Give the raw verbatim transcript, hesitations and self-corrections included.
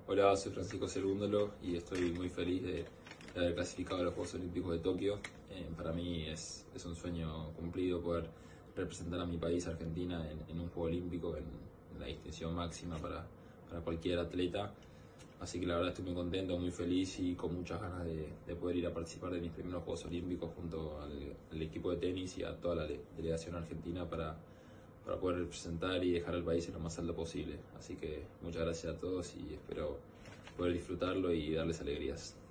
Hola, soy Francisco Cerúndolo y estoy muy feliz de, de haber clasificado a los Juegos Olímpicos de Tokio. Eh, para mí es, es un sueño cumplido poder representar a mi país, Argentina, en, en un Juego Olímpico, en, en la distinción máxima para, para cualquier atleta. Así que la verdad estoy muy contento, muy feliz y con muchas ganas de, de poder ir a participar de mis primeros Juegos Olímpicos junto al, al equipo de tenis y a toda la delegación argentina para, para poder representar y dejar al país en lo más alto posible. Así que muchas gracias a todos y espero poder disfrutarlo y darles alegrías.